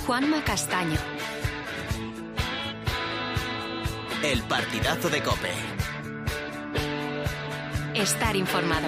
Juanma Castaño. El partidazo de COPE. Estar informado.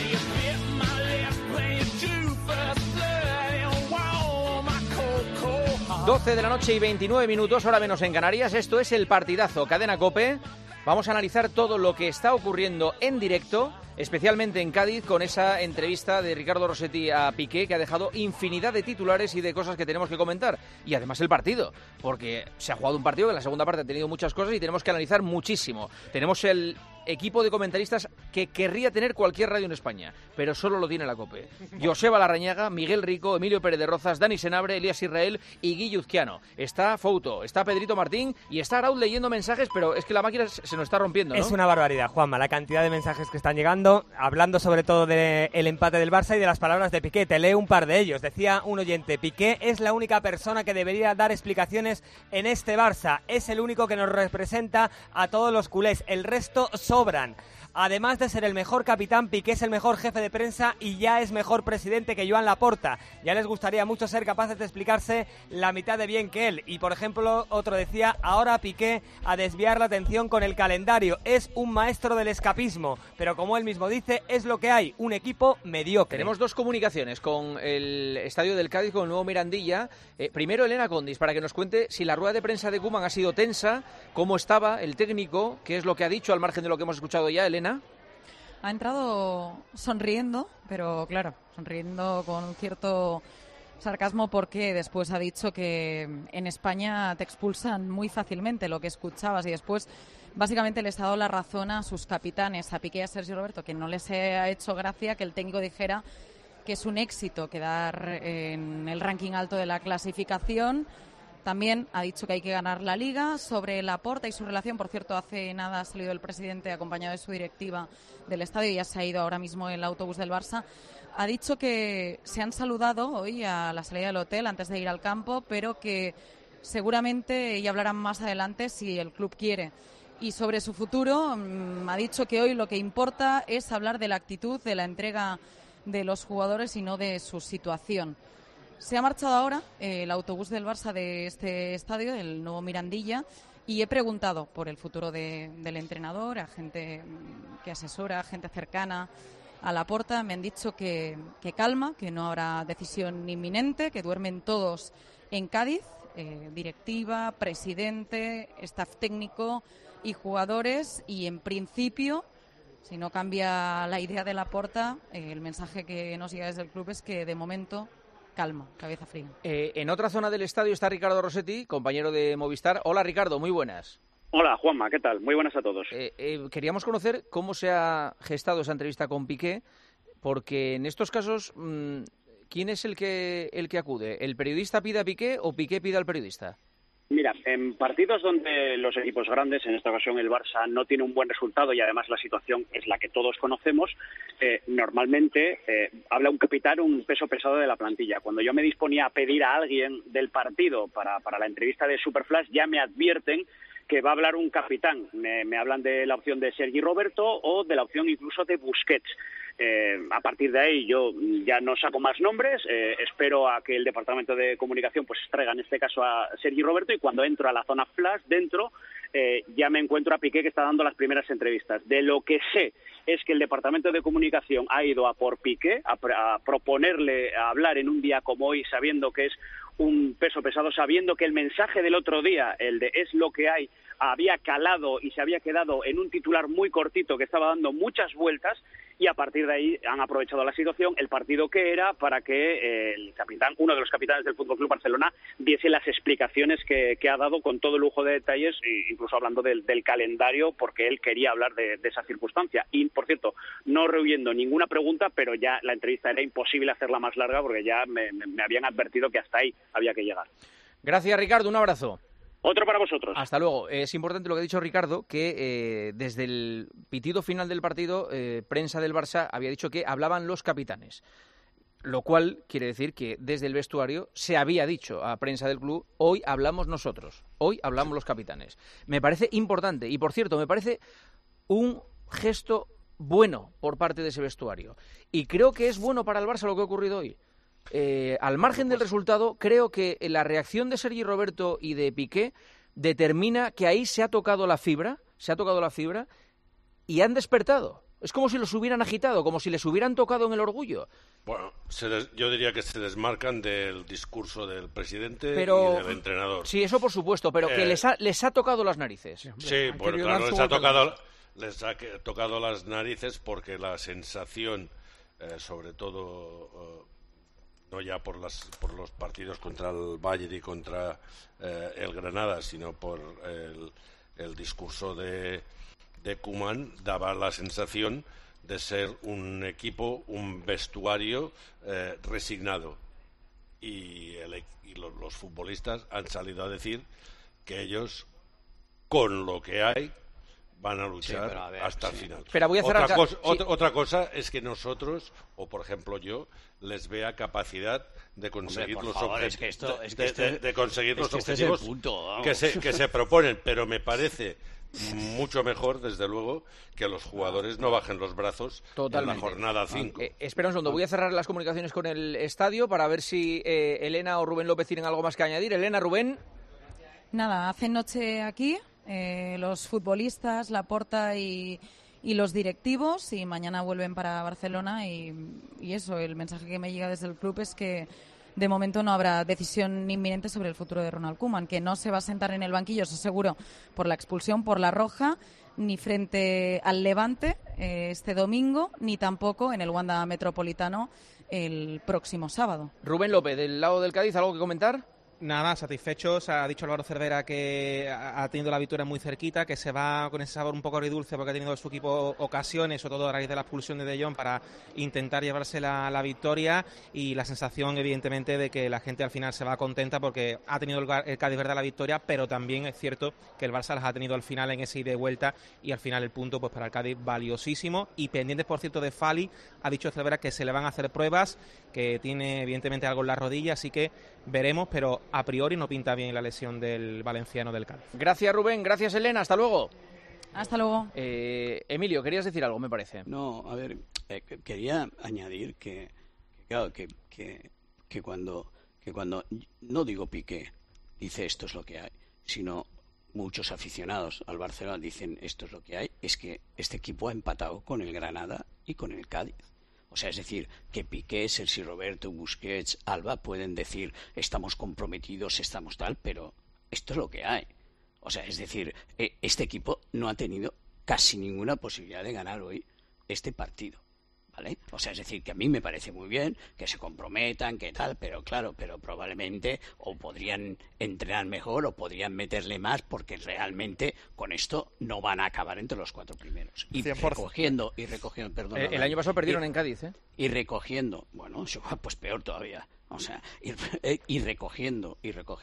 12 de la noche y 29 minutos, hora menos en Canarias. Esto es El Partidazo, Cadena COPE. Vamos a analizar todo lo que está ocurriendo en directo, especialmente en Cádiz, con esa entrevista de Ricardo Rossetti a Piqué, que ha dejado infinidad de titulares y de cosas que tenemos que comentar. Y además el partido, porque se ha jugado un partido que en la segunda parte ha tenido muchas cosas y tenemos que analizar muchísimo. Tenemos el equipo de comentaristas que querría tener cualquier radio en España, pero solo lo tiene la COPE. Joseba Larrañaga, Miguel Rico, Emilio Pérez de Rozas, Dani Senabre, Elías Israel y Guille Uzquiano. Está Fouto, está Pedrito Martín y está Arauz leyendo mensajes, pero es que la máquina se nos está rompiendo, ¿no? Es una barbaridad, Juanma, la cantidad de mensajes que están llegando, hablando sobre todo del empate del Barça y de las palabras de Piqué. Te leo un par de ellos. Decía un oyente: Piqué es la única persona que debería dar explicaciones en este Barça. Es el único que nos representa a todos los culés. El resto sobran. Además de ser el mejor capitán, Piqué es el mejor jefe de prensa y ya es mejor presidente que Joan Laporta. Ya les gustaría mucho ser capaces de explicarse la mitad de bien que él. Y, por ejemplo, otro decía: ahora Piqué a desviar la atención con el calendario. Es un maestro del escapismo, pero como él mismo dice, es lo que hay, un equipo mediocre. Tenemos dos comunicaciones con el Estadio del Cádiz, con el nuevo Mirandilla. Primero, Elena Condis, para que nos cuente si la rueda de prensa de Koeman ha sido tensa, cómo estaba el técnico, qué es lo que ha dicho al margen de lo que hemos escuchado ya, Elena. Ha entrado sonriendo, pero claro, sonriendo con un cierto sarcasmo, porque después ha dicho que en España te expulsan muy fácilmente, lo que escuchabas, y después básicamente les ha dado la razón a sus capitanes, a Piqué y a Sergio Roberto, que no les ha hecho gracia que el técnico dijera que es un éxito quedar en el ranking alto de la clasificación. También ha dicho que hay que ganar la Liga. Sobre Laporta y su relación, por cierto, hace nada ha salido el presidente acompañado de su directiva del estadio y ya se ha ido ahora mismo el autobús del Barça. Ha dicho que se han saludado hoy a la salida del hotel antes de ir al campo, pero que seguramente ya hablarán más adelante si el club quiere. Y sobre su futuro, ha dicho que hoy lo que importa es hablar de la actitud, de la entrega de los jugadores y no de su situación. Se ha marchado ahora el autobús del Barça de este estadio, el nuevo Mirandilla, y he preguntado por el futuro del entrenador, a gente que asesora, a gente cercana a Laporta. Me han dicho que calma, que no habrá decisión inminente, que duermen todos en Cádiz, directiva, presidente, staff técnico y jugadores, y en principio, si no cambia la idea de Laporta, el mensaje que nos llega desde el club es que de momento calma, cabeza fría. En otra zona del estadio está Ricardo Rossetti, compañero de Movistar. Hola, Ricardo, muy buenas. Hola, Juanma, ¿qué tal? Muy buenas a todos. Queríamos conocer cómo se ha gestado esa entrevista con Piqué, porque en estos casos, ¿quién es el que acude? ¿El periodista pide a Piqué o Piqué pide al periodista? Mira, en partidos donde los equipos grandes, en esta ocasión el Barça, no tiene un buen resultado y además la situación es la que todos conocemos, normalmente habla un capitán, un peso pesado de la plantilla. Cuando yo me disponía a pedir a alguien del partido para la entrevista de Superflash, ya me advierten que va a hablar un capitán. Me hablan de la opción de Sergi Roberto o de la opción incluso de Busquets. A partir de ahí yo ya no saco más nombres, espero a que el departamento de comunicación pues traiga en este caso a Sergi Roberto, y cuando entro a la zona flash dentro ya me encuentro a Piqué, que está dando las primeras entrevistas. De lo que sé es que el departamento de comunicación ha ido a por Piqué, a proponerle a hablar en un día como hoy, sabiendo que es un peso pesado, sabiendo que el mensaje del otro día, el de es lo que hay, había calado y se había quedado en un titular muy cortito que estaba dando muchas vueltas, y a partir de ahí han aprovechado la situación, el partido que era, para que el capitán, uno de los capitanes del FC Barcelona, diese las explicaciones que ha dado con todo lujo de detalles, incluso hablando del calendario, porque él quería hablar de esa circunstancia. Y, por cierto, no rehubiendo ninguna pregunta, pero ya la entrevista era imposible hacerla más larga porque ya me habían advertido que hasta ahí había que llegar. Gracias, Ricardo, un abrazo. Otro para vosotros. Hasta luego. Es importante lo que ha dicho Ricardo, que desde el pitido final del partido, prensa del Barça había dicho que hablaban los capitanes. Lo cual quiere decir que desde el vestuario se había dicho a prensa del club: hoy hablamos nosotros, hoy hablamos los capitanes. Me parece importante y, por cierto, me parece un gesto bueno por parte de ese vestuario. Y creo que es bueno para el Barça lo que ha ocurrido hoy. al margen del resultado, creo que la reacción de Sergi Roberto y de Piqué determina que ahí se ha tocado la fibra y han despertado. Es como si los hubieran agitado, como si les hubieran tocado en el orgullo. Bueno, yo diría que se desmarcan del discurso del presidente y del entrenador. Sí, eso por supuesto, pero que les ha tocado las narices. Sí, bueno, claro, les ha tocado las narices porque la sensación, sobre todo, no ya por los partidos contra el Bayern y contra el Granada, sino por el discurso de Koeman, daba la sensación de ser un equipo, un vestuario resignado. Y los futbolistas han salido a decir que ellos, con lo que hay, van a luchar hasta el final. Pero voy a cerrar otra cosa es que nosotros, o por ejemplo yo, les vea capacidad de conseguir los objetivos que se proponen, pero me parece mucho mejor, desde luego, que los jugadores no bajen los brazos en la jornada 5. Espera un segundo, voy a cerrar las comunicaciones con el estadio para ver si Elena o Rubén López tienen algo más que añadir. Elena, Rubén. Nada, hacen noche aquí los futbolistas, Laporta y los directivos, y mañana vuelven para Barcelona y eso, el mensaje que me llega desde el club es que de momento no habrá decisión inminente sobre el futuro de Ronald Koeman, que no se va a sentar en el banquillo, eso seguro, por la expulsión, por la roja, ni frente al Levante este domingo, ni tampoco en el Wanda Metropolitano el próximo sábado. Rubén López, del lado del Cádiz, ¿algo que comentar? Nada, satisfechos. Ha dicho Álvaro Cervera que ha tenido la victoria muy cerquita, que se va con ese sabor un poco agridulce porque ha tenido su equipo ocasiones, sobre todo a raíz de la expulsión de De Jong, para intentar llevarse la victoria, y la sensación evidentemente de que la gente al final se va contenta porque ha tenido el Cádiz verdad la victoria, pero también es cierto que el Barça las ha tenido al final en ese ida y vuelta, y al final el punto pues para el Cádiz valiosísimo. Y pendientes por cierto de Fali, ha dicho Cervera que se le van a hacer pruebas, que tiene evidentemente algo en la rodilla, así que veremos, pero a priori no pinta bien la lesión del valenciano del Cádiz. Gracias, Rubén. Gracias, Elena. Hasta luego. Hasta luego. Emilio, querías decir algo, me parece. No, a ver, quería añadir que cuando no digo Piqué dice esto es lo que hay, sino muchos aficionados al Barcelona dicen esto es lo que hay, es que este equipo ha empatado con el Granada y con el Cádiz. O sea, es decir, que Piqué, Sergi Roberto, Busquets, Alba pueden decir estamos comprometidos, estamos tal, pero esto es lo que hay. O sea, es decir, este equipo no ha tenido casi ninguna posibilidad de ganar hoy este partido, ¿vale? O sea, es decir, que a mí me parece muy bien que se comprometan, que tal, pero claro, pero probablemente o podrían entrenar mejor o podrían meterle más, porque realmente con esto no van a acabar entre los 4 primeros. Y recogiendo, perdón. El año pasado perdieron en Cádiz, ¿eh? Y recogiendo, bueno, pues peor todavía. O sea, y recogiendo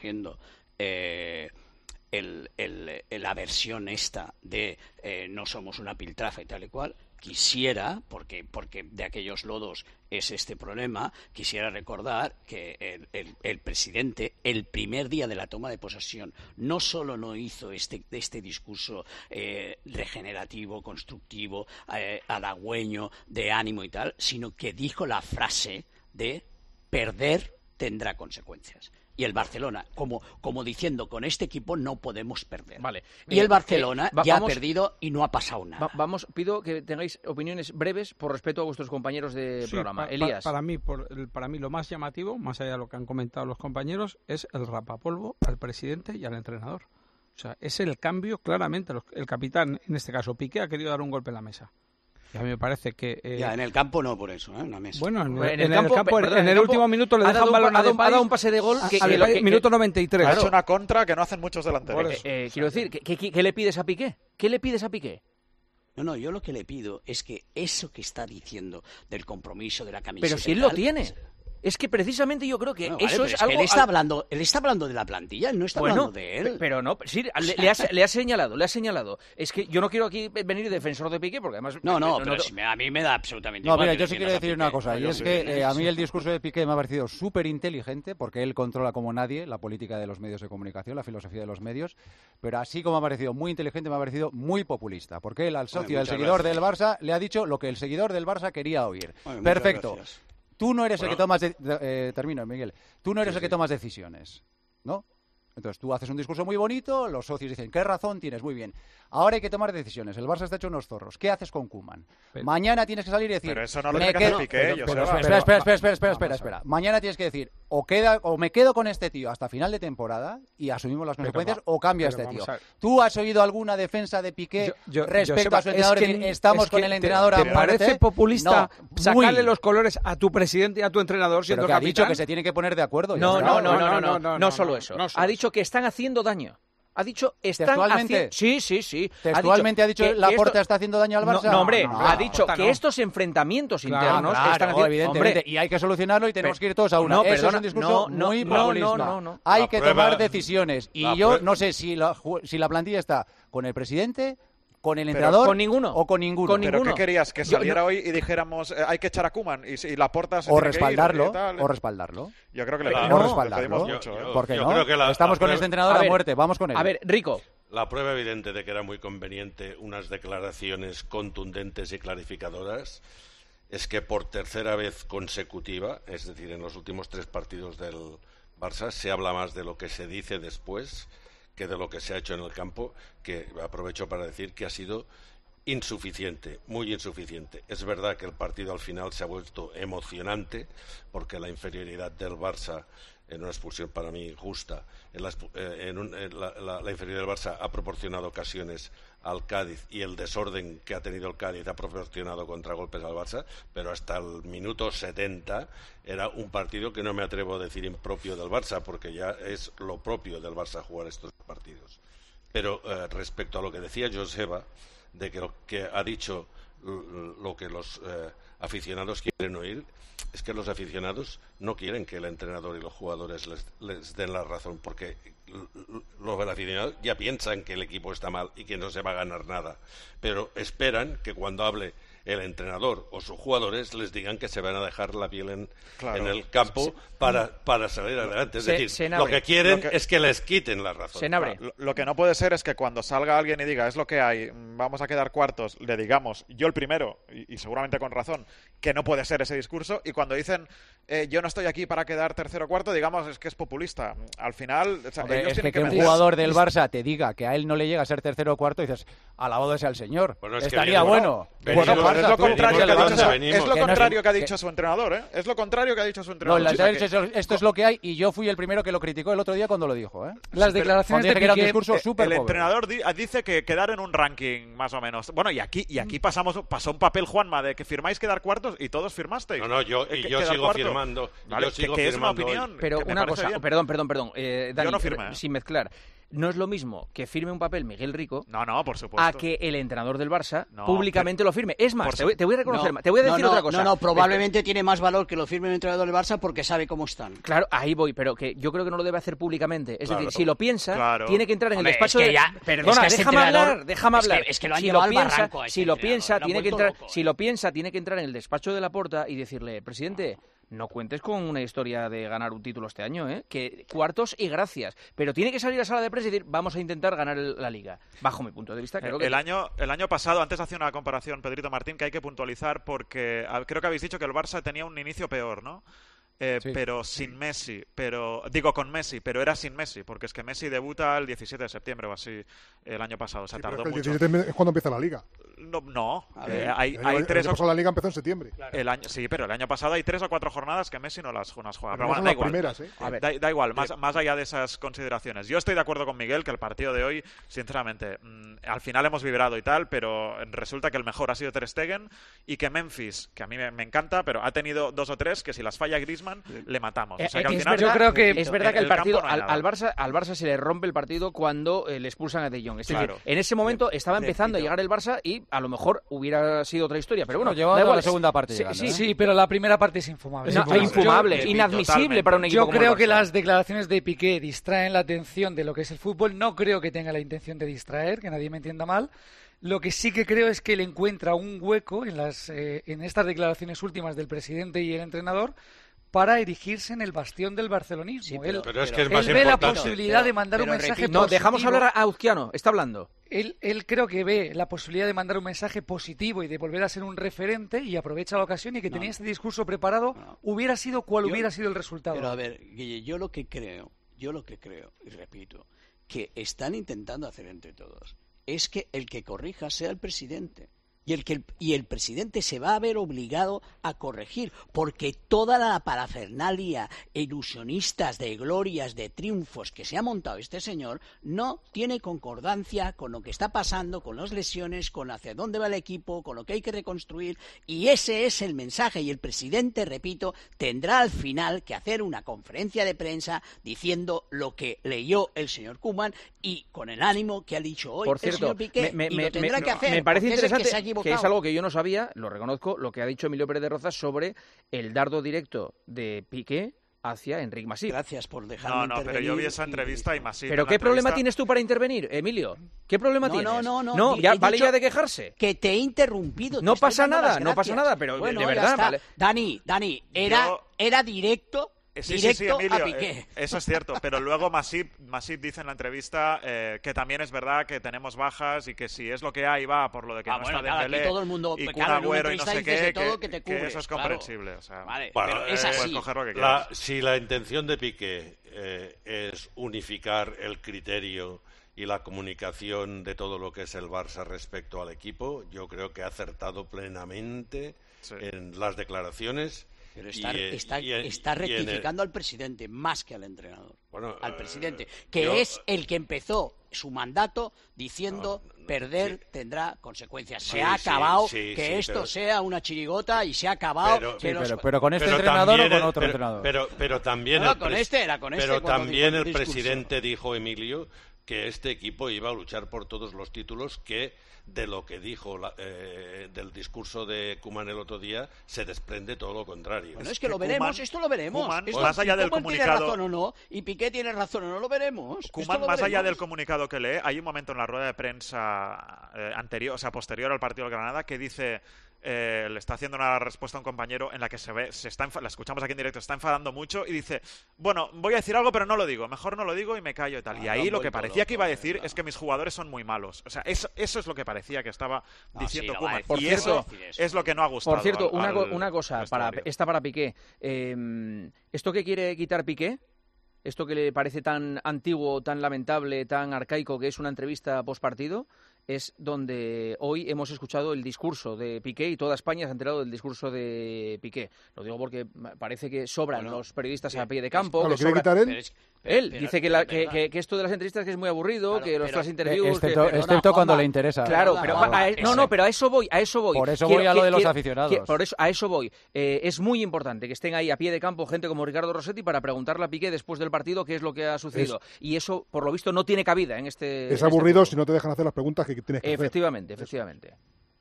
la versión esta de no somos una piltrafa y tal y cual. Quisiera, porque de aquellos lodos es este problema, quisiera recordar que el presidente, el primer día de la toma de posesión, no solo no hizo este discurso regenerativo, constructivo, halagüeño, de ánimo y tal, sino que dijo la frase de perder tendrá consecuencias. Y el Barcelona, como diciendo, con este equipo no podemos perder. Vale. Y el Barcelona ya ha perdido y no ha pasado nada. Pido que tengáis opiniones breves por respeto a vuestros compañeros de programa. Elías. Para mí lo más llamativo, más allá de lo que han comentado los compañeros, es el rapapolvo al presidente y al entrenador. O sea, es el cambio claramente. El capitán, en este caso Piqué, ha querido dar un golpe en la mesa. Y a mí me parece que... Ya, en el campo no por eso, en la mesa. Bueno, en el último minuto le dejan balón a Depay. Ha dado un pase de gol minuto 93. Ha hecho una contra que no hacen muchos delanteros. Quiero decir, ¿qué le pides a Piqué? ¿Qué le pides a Piqué? No, yo lo que le pido es que eso que está diciendo del compromiso, de la camiseta... Pero si él lo tiene... Es que precisamente yo creo que eso es algo... Él está hablando de la plantilla, él no está hablando de él. Pero no, sí, le ha señalado. Es que yo no quiero aquí venir defensor de Piqué, porque además... A mí me da absolutamente igual. No, mira, yo sí quiero decir una cosa, y es que a mí el discurso de Piqué me ha parecido súper inteligente, porque él controla como nadie la política de los medios de comunicación, la filosofía de los medios, pero así como me ha parecido muy inteligente, me ha parecido muy populista, porque él al socio, al seguidor del Barça, le ha dicho lo que el seguidor del Barça quería oír. Perfecto. tú no eres el que tomas... termino, Miguel. Tú no eres el que tomas decisiones, ¿no? Entonces tú haces un discurso muy bonito, los socios dicen, ¿qué razón tienes? Muy bien. Ahora hay que tomar decisiones. El Barça está hecho unos zorros. ¿Qué haces con Koeman? Mañana tienes que salir y decir... Pero eso no lo tiene que hacer Piqué. Espera. Mañana tienes que decir, o me quedo con este tío hasta final de temporada y asumimos las consecuencias, o cambio a este tío. ¿Tú has oído alguna defensa de Piqué respecto a su entrenador? Estamos con el entrenador a muerte. ¿Te parece populista sacarle los colores a tu presidente y a tu entrenador siendo capitán? Ha dicho que se tiene que poner de acuerdo. No solo eso. Ha dicho que están haciendo daño. Ha dicho, están haciendo... Sí. ¿Textualmente ha dicho Laporta está haciendo daño al Barça? No, hombre, ha dicho que estos enfrentamientos internos están haciendo... Evidentemente, y hay que solucionarlo y tenemos que ir todos a una. Eso es un discurso muy populista. Hay que tomar decisiones. Y yo no sé si la plantilla está con el presidente... ¿Con el entrenador? ¿Con ninguno? ¿O con ninguno? ¿Pero qué querías? ¿Que saliera hoy y dijéramos hay que echar a Koeman y Laporta se o tiene respaldarlo, que ir, o respaldarlo. Yo creo que respaldarlo. ¿Por qué no? Estamos con este entrenador a muerte, vamos con él. A ver, Rico. La prueba evidente de que era muy conveniente unas declaraciones contundentes y clarificadoras es que por tercera vez consecutiva, es decir, en los últimos 3 partidos del Barça, se habla más de lo que se dice después que de lo que se ha hecho en el campo, que aprovecho para decir que ha sido insuficiente, muy insuficiente. Es verdad que el partido al final se ha vuelto emocionante, porque la inferioridad del Barça, en una expulsión para mí justa, la inferioridad del Barça ha proporcionado ocasiones al Cádiz y el desorden que ha tenido el Cádiz ha proporcionado contragolpes al Barça, pero hasta el minuto 70 era un partido que no me atrevo a decir impropio del Barça, porque ya es lo propio del Barça jugar estos partidos. Pero respecto a lo que decía Joseba, de que lo que ha dicho lo que los aficionados quieren oír, es que los aficionados no quieren que el entrenador y los jugadores les den la razón, porque los aficionados ya piensan que el equipo está mal y que no se va a ganar nada, pero esperan que cuando hable el entrenador o sus jugadores les digan que se van a dejar la piel en el campo para salir adelante. Es decir, lo que quieren es que les quiten la razón. Lo que no puede ser es que cuando salga alguien y diga es lo que hay, vamos a quedar cuartos, le digamos, yo el primero, y seguramente con razón, que no puede ser ese discurso, y cuando dicen yo no estoy aquí para quedar tercero o cuarto, digamos es que es populista. Al final, es que un jugador del Barça te diga que a él no le llega a ser tercero o cuarto, dices, alabado sea el señor. Bueno, estaría bueno. Es lo contrario que ha dicho su entrenador, ¿eh? Es lo contrario que ha dicho su entrenador. Esto es lo que hay, y yo fui el primero que lo criticó el otro día cuando lo dijo, ¿eh? Las declaraciones de Piqué, que era un discurso súper el entrenador dice que quedar en un ranking, más o menos. Bueno, y aquí pasó un papel, Juanma, de que firmáis quedar cuartos y todos firmasteis. No, yo sigo firmando. Vale, yo sigo que es una firmando opinión. Pero una cosa, perdón, Dani, yo no firmé, sin mezclar. No es lo mismo que firme un papel Miguel Rico por supuesto, a que el entrenador del Barça públicamente lo firme. Es más, te voy a reconocer, te voy a decir otra cosa. Probablemente tiene más valor que lo firme el entrenador del Barça porque sabe cómo están. Claro, ahí voy, pero que yo creo que no lo debe hacer públicamente. Es decir, si lo piensa, tiene que entrar en el despacho de... Perdona, déjame hablar. Es que lo han llevado al barranco. Si lo piensa, tiene que entrar en el despacho de Laporta y decirle, presidente, no cuentes con una historia de ganar un título este año, que cuartos y gracias. Pero tiene que salir a sala de prensa y decir, vamos a intentar ganar la Liga. Bajo mi punto de vista, creo que... El año pasado, antes hacía una comparación, Pedrito Martín, que hay que puntualizar porque creo que habéis dicho que el Barça tenía un inicio peor, ¿no? Sí. Pero sin Messi, con Messi, pero era sin Messi, porque es que Messi debuta el 17 de septiembre o así el año pasado, o sea, tardó mucho. El 17 es cuando empieza la Liga. No, hay 3 o 4. La Liga empezó en septiembre. Claro. Sí, pero el año pasado hay 3 o 4 jornadas que Messi no las juega. Pero bueno, da igual. Primeras, da igual, más allá de esas consideraciones. Yo estoy de acuerdo con Miguel que el partido de hoy, sinceramente, al final hemos vibrado y tal, pero resulta que el mejor ha sido Ter Stegen y que Memphis, que a mí me encanta, pero ha tenido 2 o 3 que si las falla Griezmann le matamos. O sea, que al final, yo creo que es verdad que el partido al Barça se le rompe el partido cuando le expulsan a De Jong. Es decir, en ese momento estaba empezando a llegar el Barça y a lo mejor hubiera sido otra historia, pero bueno, llevando la segunda parte. Sí, pero la primera parte es infumable. Infumable, inadmisible para un equipo como el Barça. Yo creo que las declaraciones de Piqué distraen la atención de lo que es el fútbol. No creo que tenga la intención de distraer, que nadie me entienda mal. Lo que sí que creo es que él encuentra un hueco en estas declaraciones últimas del presidente y el entrenador para erigirse en el bastión del barcelonismo. Pero es que es más importante. Ve la posibilidad de mandar un mensaje positivo. No, dejamos hablar a Uzquiano, está hablando. Él creo que ve la posibilidad de mandar un mensaje positivo y de volver a ser un referente y aprovecha la ocasión y que tenía este discurso preparado, hubiera sido hubiera sido el resultado. Pero a ver, Guille, yo lo que creo, y repito, que están intentando hacer entre todos, es que el que corrija sea el presidente. Y el presidente se va a ver obligado a corregir, porque toda la parafernalia ilusionistas de glorias, de triunfos que se ha montado este señor no tiene concordancia con lo que está pasando, con las lesiones, con hacia dónde va el equipo, con lo que hay que reconstruir, y ese es el mensaje. Y el presidente, repito, tendrá al final que hacer una conferencia de prensa diciendo lo que leyó el señor Koeman y con el ánimo que ha dicho hoy Por cierto, el señor Piqué, y lo tendrá que hacer. Me parece interesante que es algo que yo no sabía, lo reconozco, lo que ha dicho Emilio Pérez de Rozas sobre el dardo directo de Piqué hacia Enric Masip. Gracias por dejarme intervenir. Pero yo vi esa entrevista y Masip... ¿Pero qué problema tienes tú para intervenir, Emilio? ¿Qué problema tienes? No, ya, vale ya de quejarse. Que te he interrumpido. No pasa nada, pero bueno, de verdad... Vale. Dani, era directo... Sí, directo Emilio, a Piqué. Eso es cierto, pero luego Masip dice en la entrevista que también es verdad que tenemos bajas y que si es lo que hay va por lo de que no está Dembélé todo el mundo, y Kun Agüero y no sé qué, que eso es comprensible. O sea, vale, bueno, pero es así. Puedes coger lo que quieras. Si la intención de Piqué es unificar el criterio y la comunicación de todo lo que es el Barça respecto al equipo, yo creo que ha acertado plenamente en las declaraciones. Pero está rectificando al presidente más que al entrenador. Bueno, al presidente, que es el que empezó su mandato diciendo perder tendrá consecuencias. Se ha acabado que esto sea una chirigota y se ha acabado. Pero con este entrenador o con otro entrenador. Pero también también el presidente dijo, Emilio, que este equipo iba a luchar por todos los títulos, que de lo que dijo del discurso de Koeman el otro día se desprende todo lo contrario. Bueno, es que lo veremos, esto lo veremos. Koeman, más allá del comunicado, tiene razón o no, y Piqué tiene razón o no, lo veremos. Koeman, más allá del comunicado que lee, hay un momento en la rueda de prensa posterior al partido del Granada que dice... le está haciendo una respuesta a un compañero en la que la escuchamos aquí en directo, está enfadando mucho y dice, bueno, voy a decir algo pero no lo digo, mejor no lo digo y me callo y tal. Y ahí lo que parecía que iba a decir es que mis jugadores son muy malos. O sea, eso es lo que parecía que estaba diciendo Koeman. Y eso es lo que no ha gustado. Por cierto, una cosa, para Piqué. ¿Esto que quiere quitar Piqué? Esto que le parece tan antiguo, tan lamentable, tan arcaico, que es una entrevista postpartido, es donde hoy hemos escuchado el discurso de Piqué y toda España se ha enterado del discurso de Piqué. Lo digo porque parece que sobran los periodistas a pie de campo. ¿Lo quiere quitar él? Él dice que esto de las entrevistas que es muy aburrido, que los flash interviews... Excepto cuando le interesa. Claro, pero a eso voy. Por eso voy a lo de los aficionados. A eso voy. Es muy importante que estén ahí a pie de campo gente como Ricardo Rossetti para preguntarle a Piqué después del partido qué es lo que ha sucedido. Y eso, por lo visto, no tiene cabida en este... Es aburrido si no te dejan hacer las preguntas que tienes que hacer. Efectivamente.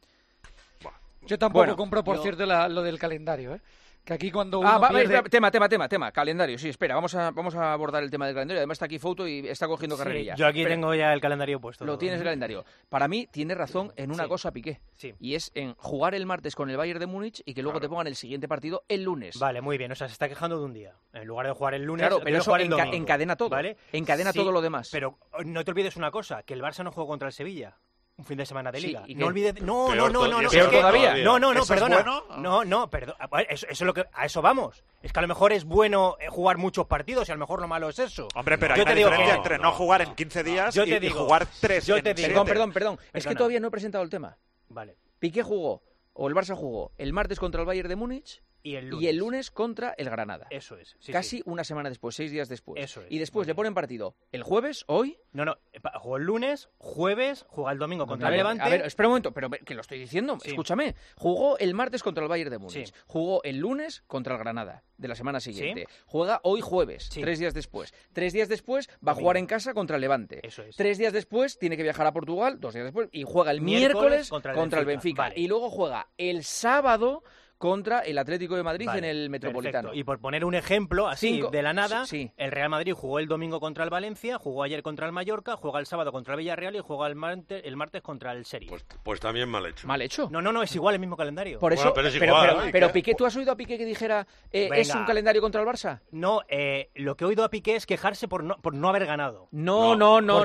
Yo tampoco compro, por cierto, lo del calendario, que aquí cuando uno tema, calendario, sí, espera, vamos a abordar el tema del calendario, además está aquí Foto y está cogiendo carrerilla. Yo aquí tengo ya el calendario puesto. Lo tienes el calendario. Para mí tiene razón en una cosa Piqué, y es en jugar el martes con el Bayern de Múnich y que luego te pongan el siguiente partido el lunes. Vale, muy bien, o sea, se está quejando de un día. En lugar de jugar el lunes, claro, pero eso encadena todo, ¿vale? Encadena todo lo demás. Pero no te olvides una cosa, que el Barça no jugó contra el Sevilla. Un fin de semana de liga. Sí, no olvides. No, peor todavía. Perdona. Perdón. Eso es lo que a eso vamos. Es que a lo mejor es bueno jugar muchos partidos y a lo mejor lo malo es eso. Hombre, pero hay una diferencia entre no jugar en 15 días y jugar 3. Perdón. Es que todavía no he presentado el tema. Vale. Piqué jugó, o el Barça jugó, el martes contra el Bayern de Múnich y el lunes contra el Granada. Eso es. Casi una semana después, 6 días después. Eso es. Y después le ponen partido el jueves, hoy... No, jugó el lunes, jueves, juega el domingo contra el Levante... A ver, espera un momento, pero que lo estoy diciendo, escúchame. Jugó el martes contra el Bayern de Múnich, jugó el lunes contra el Granada, de la semana siguiente. Juega hoy jueves, 3 días después. 3 días después va a jugar en casa contra el Levante. Eso es. 3 días después tiene que viajar a Portugal, 2 días después, y juega el miércoles contra el Benfica. Vale. Y luego juega el sábado contra el Atlético de Madrid Vale, en el Metropolitano. perfecto. Y por poner un ejemplo, así, de la nada, sí. el Real Madrid jugó el domingo contra el Valencia, jugó ayer contra el Mallorca, juega el sábado contra el Villarreal y juega el martes contra el Serie. Pues también mal hecho. ¿Mal hecho? No, es igual el mismo calendario. Por eso, pero es igual. pero Piqué, ¿tú has oído a Piqué que dijera es un calendario contra el Barça? No, lo que he oído a Piqué es quejarse por no haber ganado. No,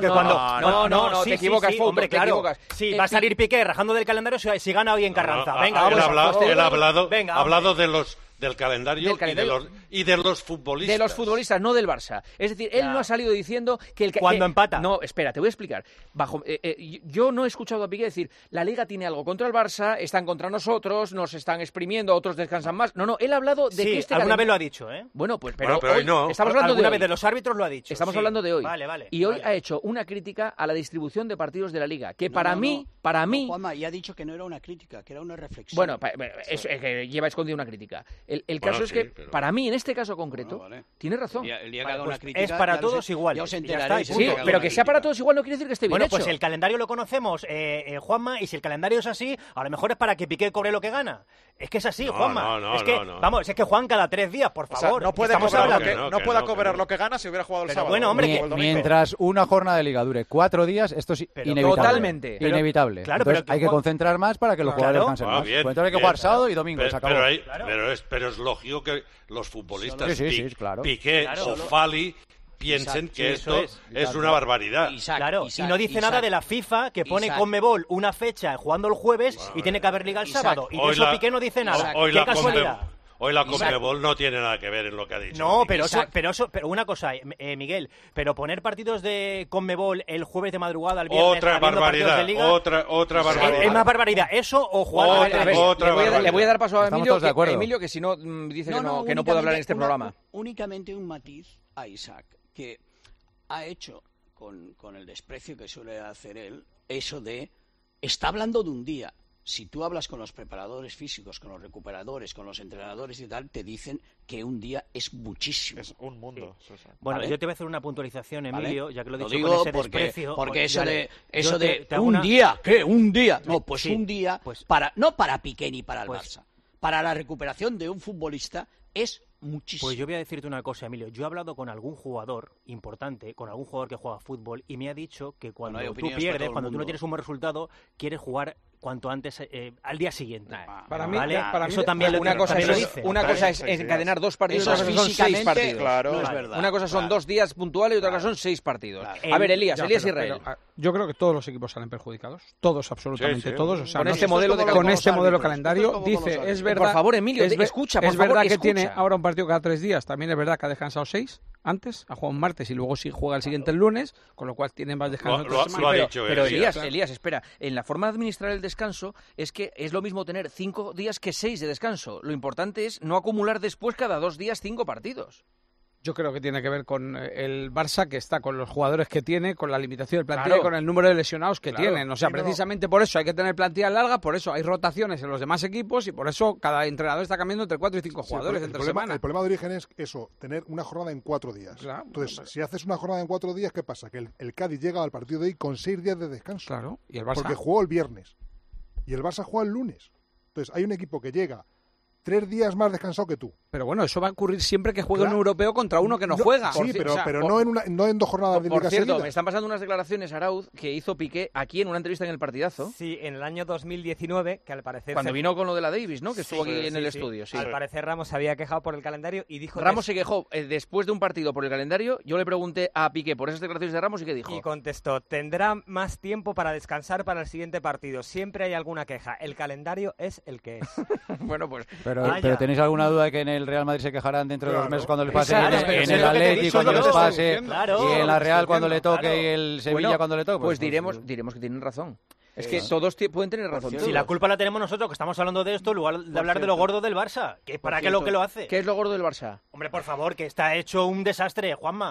te equivocas, Fouto, hombre, te claro. equivocas. Sí, va a salir Piqué rajando del calendario si gana hoy en Carranza. Venga, él ha hablado Venga, del calendario, y de los futbolistas. De los futbolistas, no del Barça. Es decir, él no ha salido diciendo que cuando empata. No, espera, te voy a explicar. Yo no he escuchado a Piqué decir, la Liga tiene algo contra el Barça, están contra nosotros, nos están exprimiendo, otros descansan más. No, él ha hablado de que alguna vez lo ha dicho, ¿eh? Bueno, pues pero hoy no. Estamos hablando alguna de hoy. vez de los árbitros lo ha dicho. Estamos hablando de hoy. Vale. Y hoy ha hecho una crítica a la distribución de partidos de la Liga, que para mí... Juanma, ya ha dicho que no era una crítica, que era una reflexión. Bueno, es que lleva escondida una crítica. El caso es que, para mí, en este caso concreto, tiene razón. El día que haga una crítica, es para todos igual. Ya os enteraréis. Sí, pero que sea para todos igual no quiere decir que esté bien hecho. Bueno, pues el calendario lo conocemos, Juanma, y si el calendario es así, a lo mejor es para que Piqué cobre lo que gana. Es que es así, Juanma. Vamos, es que Juan cada 3 días, por favor. O sea, no puede cobrar lo que gana si hubiera jugado el sábado. Bueno, hombre, mientras una jornada de Liga dure 4 días, esto es inevitable. Totalmente. Inevitable. Claro, entonces hay que concentrar más para que los jugadores descansen más. Bien, pues entonces hay que jugar sábado y domingo. Pero es lógico que los futbolistas claro. Piqué o Fali piensen que esto es una barbaridad. Claro, y no dice nada de la FIFA que pone Conmebol una fecha jugando el jueves y tiene que haber Liga el sábado. Y de eso Piqué no dice nada. ¡Qué casualidad! Hoy la Conmebol no tiene nada que ver en lo que ha dicho. No, pero una cosa, Miguel, pero poner partidos de Conmebol el jueves de madrugada, el viernes, otra barbaridad, de Liga, otra barbaridad. Es más barbaridad eso o jugar le voy a dar paso a Emilio, que si no dice que no puede hablar en este programa. Únicamente un matiz a Isaac, que ha hecho con el desprecio que suele hacer él, eso de está hablando de un día. Si tú hablas con los preparadores físicos, con los recuperadores, con los entrenadores y tal, te dicen que un día es muchísimo. Es un mundo. Sí. Bueno, ¿vale? Yo te voy a hacer una puntualización, Emilio, ya que lo he dicho digo con ese desprecio. porque eso de un día, ¿qué? ¿Un día? No, pues un día, no para Piqué ni para el Barça. Para la recuperación de un futbolista es muchísimo. Pues yo voy a decirte una cosa, Emilio. Yo he hablado con algún jugador importante, con algún jugador que juega fútbol, y me ha dicho que cuando tú pierdes, cuando tú no tienes un buen resultado, quieres jugar cuanto antes al día siguiente. Para mí, eso también una cosa es encadenar 2 partidos, otra cosa son 6 partidos. Claro, no es verdad. Una cosa son 2 días puntuales y otra cosa son 6 partidos. A ver, Elías Israel. Yo creo que todos los equipos salen perjudicados. Todos, absolutamente todos. O sea, con este modelo calendario, dice, es verdad. Por favor, Emilio, escucha, por favor. Es verdad que tiene ahora un partido cada 3 días. También es verdad que ha descansado 6 antes, ha jugado un martes y luego sí juega el siguiente el lunes, con lo cual tiene más descanso. Pero Elías, espera, en la forma de administrar el descanso es que es lo mismo tener 5 días que 6 de descanso. Lo importante es no acumular después cada 2 días 5 partidos. Yo creo que tiene que ver con el Barça, que está con los jugadores que tiene, con la limitación del plantilla y con el número de lesionados que tienen. O sea, precisamente por eso hay que tener plantilla larga, por eso hay rotaciones en los demás equipos y por eso cada entrenador está cambiando entre 4 y 5 jugadores entre semana. El problema de origen es eso, tener una jornada en 4 días. Claro, entonces, si haces una jornada en 4 días, ¿qué pasa? Que el Cádiz llega al partido de hoy con 6 días de descanso. Claro, y el Barça. Porque jugó el viernes y el Barça juega el lunes. Entonces, hay un equipo que llega 3 días más descansado que tú. Pero bueno, eso va a ocurrir siempre que juegue un europeo contra uno que no juega. Sí, pero no en 2 jornadas de liga Por cierto, seguidas. me están pasando unas declaraciones, Arauz, que hizo Piqué aquí en una entrevista en El Partidazo. Sí, en el año 2019, que al parecer... Cuando vino con lo de la Davis, ¿no? Que estuvo aquí en el estudio. Sí. Al parecer Ramos se había quejado por el calendario y dijo... Ramos se quejó después de un partido por el calendario. Yo le pregunté a Piqué por esas declaraciones de Ramos y ¿qué dijo? Y contestó, tendrá más tiempo para descansar para el siguiente partido. Siempre hay alguna queja. El calendario es el que es. Bueno, pues... Pero ¿tenéis alguna duda de que en el Real Madrid se quejarán dentro de 2 meses cuando les pase? En el Atlético Atlético cuando les pase, claro, y en la Real cuando le toque, y el Sevilla cuando le toque. Pues diremos que tienen razón. Es que todos pueden tener razón. Si la culpa la tenemos nosotros, que estamos hablando de esto, en lugar de hablar de lo gordo del Barça. ¿Para qué lo hace? ¿Qué es lo gordo del Barça? Hombre, por favor, que está hecho un desastre, Juanma.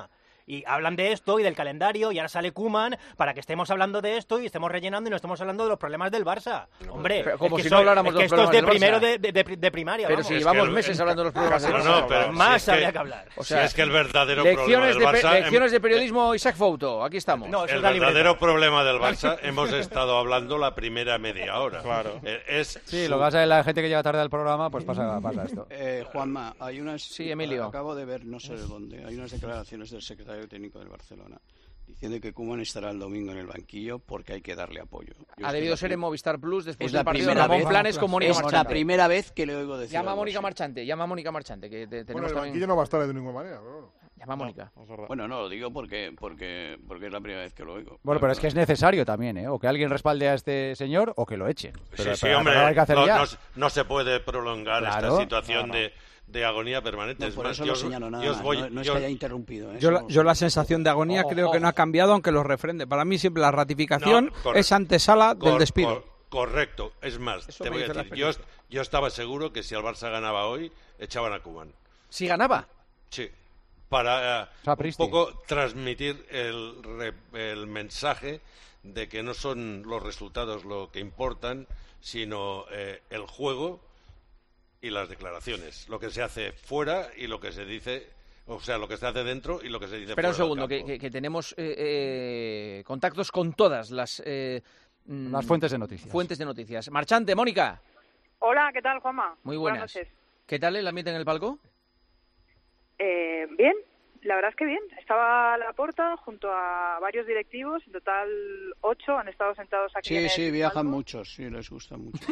Y hablan de esto y del calendario y ahora sale Koeman para que estemos hablando de esto y estemos rellenando y no estemos hablando de los problemas del Barça. Hombre, pero como es que si no habláramos de los problemas del primero Barça. de primaria. Pero vamos. si llevamos meses hablando de los problemas del Barça. Pero más habría que hablar. O sea, si es que el verdadero problema del Barça... Lecciones de periodismo, Isaac Fouto, aquí estamos. No, el verdadero problema del Barça hemos estado hablando la primera media hora. Claro. Sí, lo que pasa es la gente que llega tarde al programa, pues pasa esto. Juanma, hay unas... Sí, Emilio. Acabo de ver, no sé de dónde, hay unas declaraciones del secretario técnico del Barcelona diciendo que Koeman estará el domingo en el banquillo porque hay que darle apoyo. Ha debido ser en Movistar Plus después es del la partido primera Ramón vez, Planes con Mónica Marchante. Es la primera vez que le oigo decir Llama a algo Mónica así. Marchante, que tenemos Bueno, el también... banquillo no va a estar de ninguna manera, pero bueno. Llama a Mónica. Bueno, no, lo digo porque es la primera vez que lo oigo. Bueno, pero es que es necesario también, ¿eh? O que alguien respalde a este señor o que lo echen. Pero, sí, hombre, hay que hacer ya. No se puede prolongar esta situación de agonía permanente. No, por eso no señalo nada más, no es que haya interrumpido. Yo la sensación de agonía creo que no ha cambiado, aunque lo refrende. Para mí siempre la ratificación es antesala del despido. Correcto. Es más, te voy a decir, yo estaba seguro que si el Barça ganaba hoy, echaban a Koeman. ¿Si ganaba? Sí. Para un poco transmitir el mensaje de que no son los resultados lo que importan, sino el juego y las declaraciones, lo que se hace fuera y lo que se dice, o sea, lo que se hace dentro y lo que se dice fuera. Espera un segundo, que tenemos contactos con todas las fuentes de noticias. Fuentes de noticias. Marchante, Mónica. Hola, ¿qué tal, Juanma? Muy buenas. Noches. ¿Qué tal el ambiente en el palco? Bien, la verdad es que bien. Estaba Laporta junto a varios directivos, en total 8 han estado sentados aquí. Sí, viajan muchos, sí, les gusta mucho.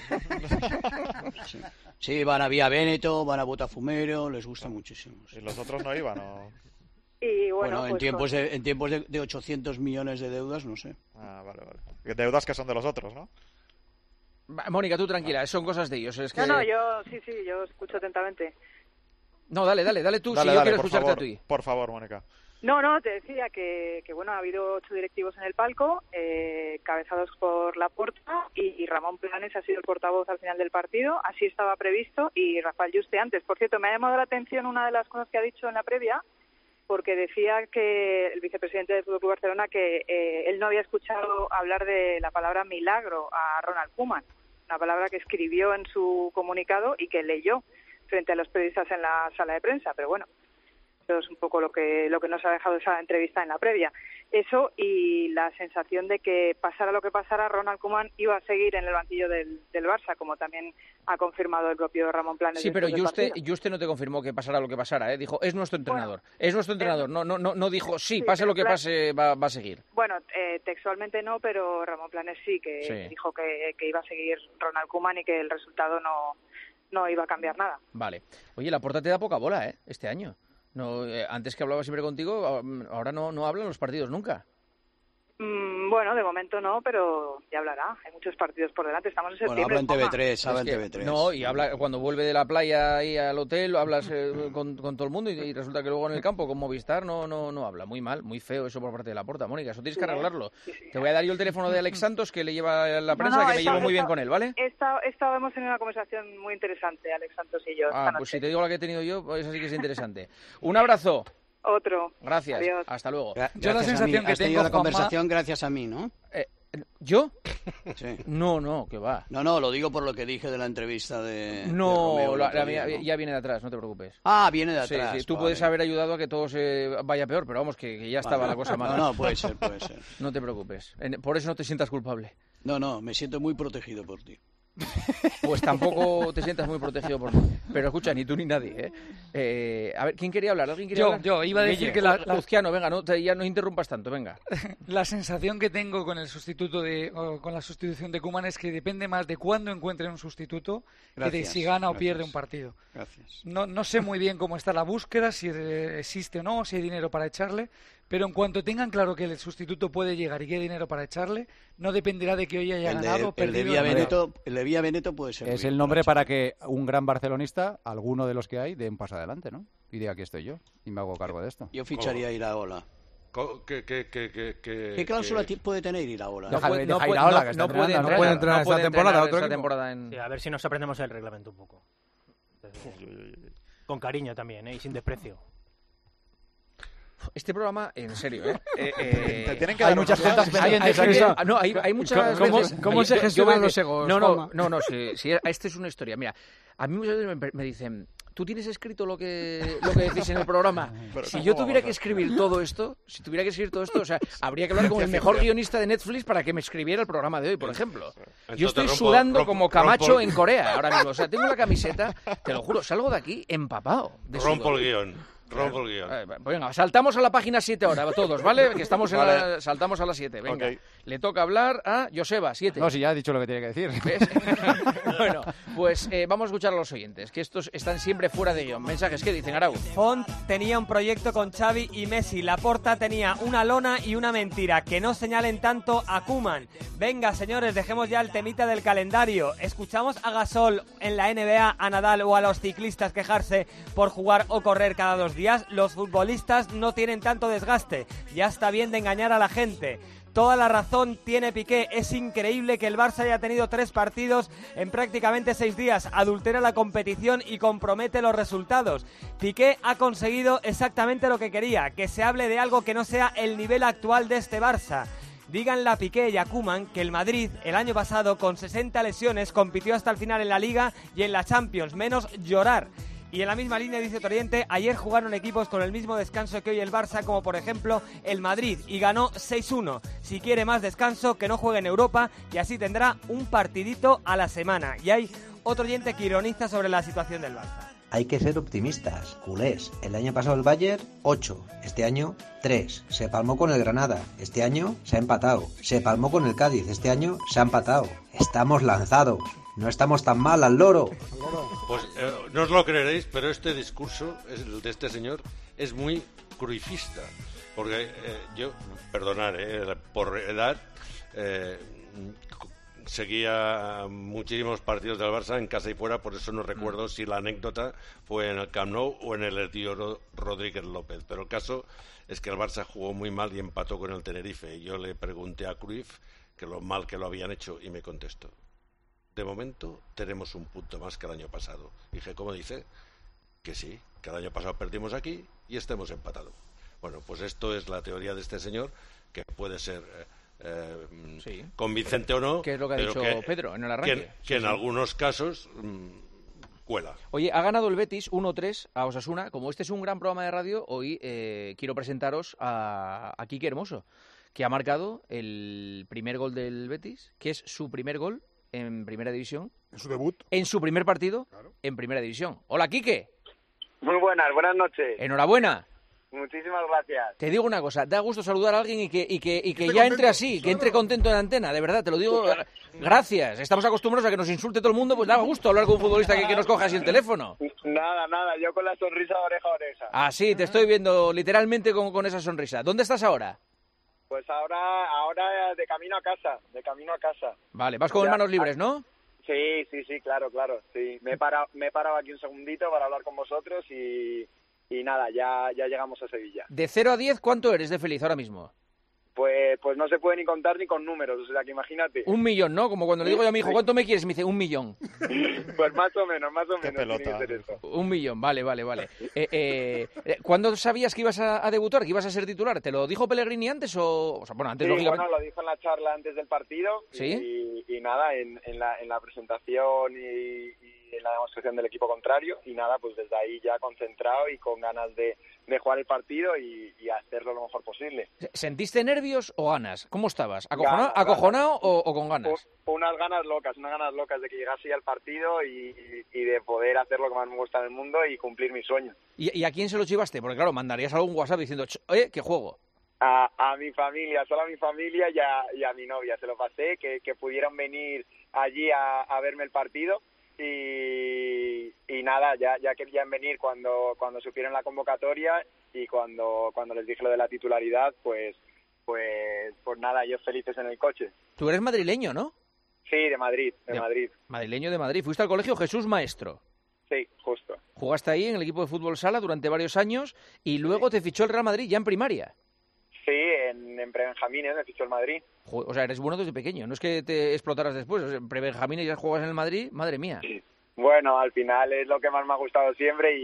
Sí, van a Vía Véneto, van a Botafumero, les gusta muchísimo. ¿Y los otros no iban o...? Y bueno, en tiempos de 800 millones de deudas, no sé. Ah, vale. Deudas que son de los otros, ¿no? Mónica, tú tranquila, son cosas de ellos. Es que... No, yo escucho atentamente. No, dale tú, dale, si yo quiero por escucharte favor, a ti. Por favor, Mónica. No, te decía que bueno, ha habido 8 directivos en el palco, cabezados por Laporta, y Ramón Planes ha sido el portavoz al final del partido, así estaba previsto, y Rafael Yuste antes. Por cierto, me ha llamado la atención una de las cosas que ha dicho en la previa, porque decía que el vicepresidente del FC Barcelona que él no había escuchado hablar de la palabra milagro a Ronald Koeman, una palabra que escribió en su comunicado y que leyó frente a los periodistas en la sala de prensa, pero bueno, eso es un poco lo que nos ha dejado esa entrevista en la previa. Eso y la sensación de que pasara lo que pasara, Ronald Koeman iba a seguir en el banquillo del Barça, como también ha confirmado el propio Ramón Planes. Sí, pero Yuste no te confirmó que pasara lo que pasara, ¿eh? Dijo, es nuestro entrenador. Bueno, es nuestro entrenador. No dijo, sí, pase lo que pase, va a seguir. Bueno, textualmente no, pero Ramón Planes sí, que dijo que iba a seguir Ronald Koeman y que el resultado no iba a cambiar nada. Vale. Oye, Laporta te da poca bola, este año. No, antes que hablaba siempre contigo, ahora no hablan los partidos nunca. Bueno, de momento no, pero ya hablará. Hay muchos partidos por delante. Estamos en septiembre. Bueno, habla en TV3, habla en TV3. No, y habla cuando vuelve de la playa ahí al hotel, hablas con todo el mundo y resulta que luego en el campo con Movistar no habla. Muy mal, muy feo eso por parte de Laporta. Mónica, eso tienes que arreglarlo. Sí. Te voy a dar yo el teléfono de Alex Santos, que le lleva la prensa, que me llevo muy bien con él, ¿vale? Hemos tenido una conversación muy interesante, Alex Santos y yo. Pues si te digo la que he tenido yo, pues esa sí que es interesante. Un abrazo. Otro. Gracias. Adiós. Hasta luego. Yo la sensación que tengo, la conversación gracias a mí, ¿no? ¿Yo? Sí. No, que va. No, lo digo por lo que dije de la entrevista de Romeo, la mía ya viene de atrás, no te preocupes. Ah, viene de atrás. Sí, tú puedes haber ayudado a que todo se vaya peor, pero vamos, que ya estaba la cosa mala. No, puede ser. No te preocupes. Por eso no te sientas culpable. No, me siento muy protegido por ti. Pues tampoco te sientas muy protegido por mí. Pero escucha, ni tú ni nadie, a ver, ¿quién quería hablar? ¿Alguien quería hablar? Yo iba a decir que Luciano, venga, ya no interrumpas tanto, venga. La sensación que tengo con el con la sustitución de Koeman es que depende más de cuándo encuentren un sustituto que de si gana o pierde un partido. Gracias. No sé muy bien cómo está la búsqueda, si existe o no, si hay dinero para echarle, pero en cuanto tengan claro que el sustituto puede llegar y que hay dinero para echarle, no dependerá de que hoy haya ganado o perdido. El de Vía Véneto puede ser. Es el nombre para que un gran barcelonista, alguno de los que hay, dé un paso adelante, ¿no? Y diga, aquí estoy yo y me hago cargo de esto. Yo ficharía a Iraola. ¿Qué cláusula puede tener Iraola? No puede entrar esta temporada. Sí, a ver si nos aprendemos el reglamento un poco. Con cariño también, y sin desprecio. Este programa, en serio, Te tienen que hay dar muchas unos cuentas días. pendientes. Hay muchas veces... ¿Cómo se gestionan los egos? No, esta es una historia. Mira, a mí muchas veces me dicen... ¿Tú tienes escrito lo que decís en el programa? Si yo tuviera que escribir todo esto, o sea, habría que hablar con el mejor guionista de Netflix para que me escribiera el programa de hoy, por ejemplo. Yo estoy sudando como Camacho en Corea ahora mismo. O sea, tengo la camiseta, te lo juro, salgo de aquí empapado. Rompo el guión. Venga, saltamos a la página 7 ahora, todos, ¿vale? Que estamos saltamos a la 7. Venga, le toca hablar a Joseba, 7. No, si ya ha dicho lo que tiene que decir. ¿Ves? Bueno, pues vamos a escuchar a los oyentes, que estos están siempre fuera de guión. Mensajes, ¿qué dicen, Arau? Font tenía un proyecto con Xavi y Messi. Laporta tenía una lona y una mentira. Que no señalen tanto a Koeman. Venga, señores, dejemos ya el temita del calendario. Escuchamos a Gasol en la NBA, a Nadal o a los ciclistas quejarse por jugar o correr cada 2 días. Los futbolistas no tienen tanto desgaste. Ya está bien de engañar a la gente. Toda la razón tiene Piqué. Es increíble que el Barça haya tenido 3 partidos en prácticamente 6 días. Adultera la competición y compromete los resultados. Piqué ha conseguido exactamente lo que quería, que se hable de algo que no sea el nivel actual de este Barça. Díganle a Piqué y a Koeman que el Madrid el año pasado con 60 lesiones compitió hasta el final en la Liga y en la Champions. Menos llorar. Y en la misma línea, dice Toriente, ayer jugaron equipos con el mismo descanso que hoy el Barça, como por ejemplo el Madrid, y ganó 6-1. Si quiere más descanso, que no juegue en Europa, y así tendrá un partidito a la semana. Y hay otro oyente que ironiza sobre la situación del Barça. Hay que ser optimistas, culés. El año pasado el Bayern, 8. Este año, 3. Se palmó con el Granada. Este año se ha empatado. Se palmó con el Cádiz. Este año se ha empatado. Estamos lanzados. No estamos tan mal al loro. Pues no os lo creeréis, pero este discurso el de este señor es muy cruifista. Porque yo, perdonad, por edad, seguía muchísimos partidos del Barça en casa y fuera, por eso no recuerdo si la anécdota fue en el Camp Nou o en el Estadio Rodríguez López. Pero el caso es que el Barça jugó muy mal y empató con el Tenerife. Y yo le pregunté a Cruyff que lo mal que lo habían hecho y me contestó: de momento tenemos un punto más que el año pasado. Dije, ¿cómo dice? Que sí, que el año pasado perdimos aquí y estemos empatados. Bueno, pues esto es la teoría de este señor, que puede ser convincente o no. Que es lo que ha dicho Pedro en el arranque. Que en algunos casos cuela. Oye, ha ganado el Betis 1-3 a Osasuna. Como este es un gran programa de radio, hoy quiero presentaros a Quique Hermoso, que ha marcado el primer gol del Betis, que es su primer gol en Primera División. ¿En su debut? En su primer partido, claro, en Primera División. Hola, Quique. Muy buenas noches. Enhorabuena. Muchísimas gracias. Te digo una cosa, da gusto saludar a alguien y que ya entre así, que entre contento en antena, de verdad, te lo digo. Gracias. Estamos acostumbrados a que nos insulte todo el mundo, pues da gusto hablar con un futbolista que nos coja así el teléfono. Nada, yo con la sonrisa de oreja a oreja. Ah, sí, te estoy viendo literalmente con esa sonrisa. ¿Dónde estás ahora? Pues ahora de camino a casa. Vale, vas con manos libres, ¿no? Sí, claro. Sí, me he parado aquí un segundito para hablar con vosotros y nada, ya llegamos a Sevilla. De 0 a 10, ¿cuánto eres de feliz ahora mismo? Pues no se puede ni contar ni con números, o sea que imagínate. 1 millón, ¿no? Como cuando le digo yo a mi hijo, ¿cuánto me quieres? Me dice 1 millón. Pues más o menos. Qué pelota. 1 millón, vale. ¿Cuándo sabías que ibas a debutar, que ibas a ser titular? ¿Te lo dijo Pellegrini antes o sea, bueno, antes sí, lógicamente? Bueno, lo dijo en la charla antes del partido. ¿Sí? Y nada, en la presentación y en la demostración del equipo contrario, y nada, pues desde ahí ya concentrado y con ganas de jugar el partido y hacerlo lo mejor posible. ¿Sentiste nervios o ganas? ¿Cómo estabas? ¿Acojonado o con ganas? Unas ganas locas de que llegase ya el partido y de poder hacer lo que más me gusta en el mundo y cumplir mis sueños. ¿Y a quién se lo chivaste? Porque claro, mandarías algún WhatsApp diciendo, oye, ¿qué juego? A mi familia, solo a mi familia y a mi novia. Se lo pasé, que pudieran venir allí a verme el partido. Y nada, ya querían venir cuando supieron la convocatoria y cuando les dije lo de la titularidad, pues nada, ellos felices en el coche. Tú eres madrileño, ¿no? Sí, de Madrid. Madrileño de Madrid. ¿Fuiste al colegio Jesús Maestro? Sí, justo. Jugaste ahí en el equipo de fútbol sala durante varios años y luego te fichó el Real Madrid ya en primaria. Sí, en prebenjamines me fichó el Madrid. O sea, eres bueno desde pequeño, no es que te explotaras después. En prebenjamines ya juegas en el Madrid, madre mía. Bueno, al final es lo que más me ha gustado siempre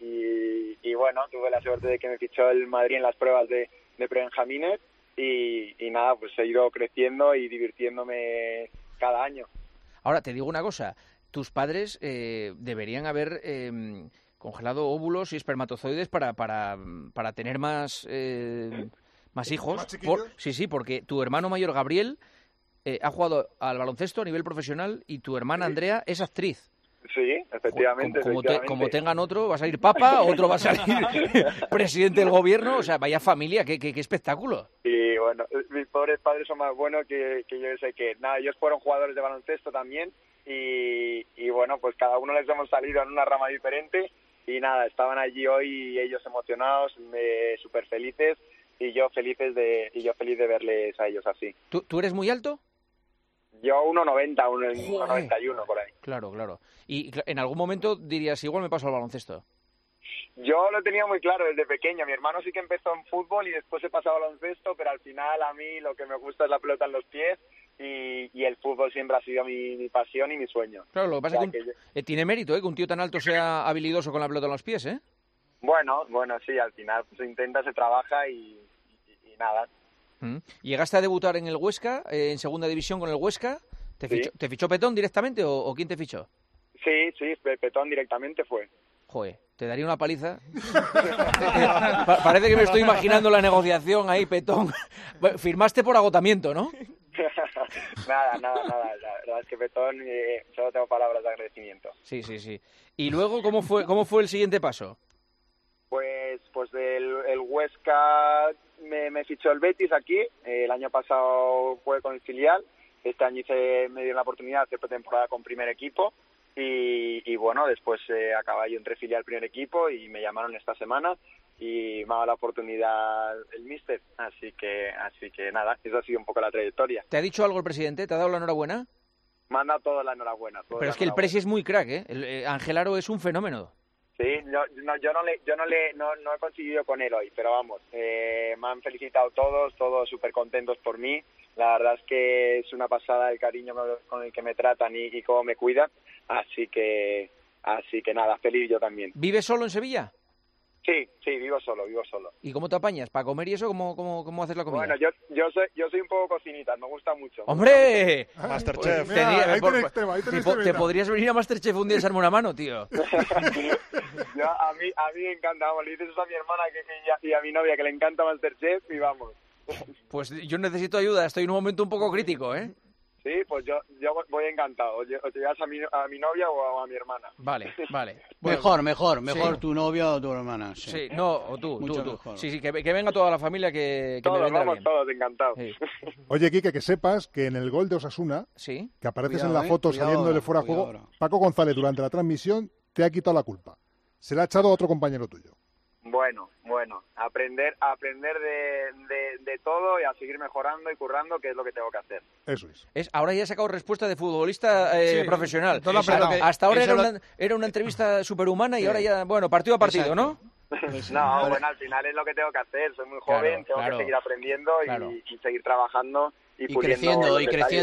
y bueno, tuve la suerte de que me fichó el Madrid en las pruebas de prebenjamines y nada, pues he ido creciendo y divirtiéndome cada año. Ahora, te digo una cosa, tus padres deberían haber congelado óvulos y espermatozoides para tener más hijos. ¿Más chiquillos? Sí, porque tu hermano mayor Gabriel ha jugado al baloncesto a nivel profesional y tu hermana Andrea es actriz. Sí, efectivamente. Como tengan otro, va a salir papa, otro va a salir presidente del gobierno, o sea, vaya familia, qué espectáculo. Y bueno, mis pobres padres son más buenos que yo sé que. Nada, ellos fueron jugadores de baloncesto también y bueno, pues cada uno les hemos salido en una rama diferente y nada, estaban allí hoy ellos emocionados, súper felices y yo feliz de verles a ellos así. ¿Tú eres muy alto? Yo 1,90, 1,91 por ahí. Claro. Y en algún momento dirías, igual me paso al baloncesto. Yo lo tenía muy claro desde pequeño. Mi hermano sí que empezó en fútbol y después se pasó a baloncesto, pero al final a mí lo que me gusta es la pelota en los pies y el fútbol siempre ha sido mi pasión y mi sueño. Claro, lo que pasa es que tiene mérito, que un tío tan alto sea habilidoso con la pelota en los pies, ¿eh? Bueno, sí, al final pues, se intenta, se trabaja y nada. ¿Llegaste a debutar en el Huesca, en segunda división con el Huesca? ¿Te fichó Petón directamente o quién te fichó? Sí, Petón directamente fue. Joder, te daría una paliza. Parece que me estoy imaginando la negociación ahí, Petón. Firmaste por agotamiento, ¿no? Nada. La verdad es que Petón, solo tengo palabras de agradecimiento. Sí. ¿Y luego cómo fue el siguiente paso? Pues del Huesca me fichó el Betis aquí. El año pasado jugué con el filial. Este año me dio la oportunidad de hacer pretemporada con primer equipo. Y bueno, después acabé yo entre filial primer equipo y me llamaron esta semana y me ha dado la oportunidad el míster. Así que nada, eso ha sido un poco la trayectoria. ¿Te ha dicho algo el presidente? ¿Te ha dado la enhorabuena? Me han dado toda la enhorabuena. Pero es que el presi es muy crack, ¿eh? Ángel Aro es un fenómeno. Sí, yo no he conseguido con él hoy, pero vamos, me han felicitado todos súper contentos por mí. La verdad es que es una pasada el cariño con el que me tratan y cómo me cuidan, así que nada, feliz yo también. ¿Vives solo en Sevilla? Sí, vivo solo. ¿Y cómo te apañas? ¿Para comer y eso? ¿Cómo haces la comida? Bueno, yo soy un poco cocinita, me gusta mucho. ¡Hombre! Masterchef. Te podrías venir a Masterchef un día y echarme una mano, tío. A mí me encanta, vamos, le dices eso a mi hermana y a mi novia que le encanta Masterchef y vamos. Pues yo necesito ayuda, estoy en un momento un poco crítico, ¿eh? Sí, pues yo voy encantado. O llegas a mi novia o a mi hermana. Vale. Bueno, mejor sí. Tu novia o tu hermana. Sí, no, o tú. Mejor. Sí, que venga toda la familia que todos, me vendrá vamos bien. todos encantados. Sí. Oye, Quique, que sepas que en el gol de Osasuna, que apareces en la foto saliéndole fuera de juego, ahora. Paco González durante la transmisión te ha quitado la culpa. Se la ha echado a otro compañero tuyo. Bueno, aprender de todo y a seguir mejorando y currando, que es lo que tengo que hacer. Eso es. Ahora ya he sacado respuesta de futbolista profesional. Hasta ahora era una entrevista superhumana y ahora ya, bueno, partido a partido, ¿no? No, bueno, al final es lo que tengo que hacer. Soy muy joven, tengo que seguir aprendiendo y seguir trabajando y creciendo,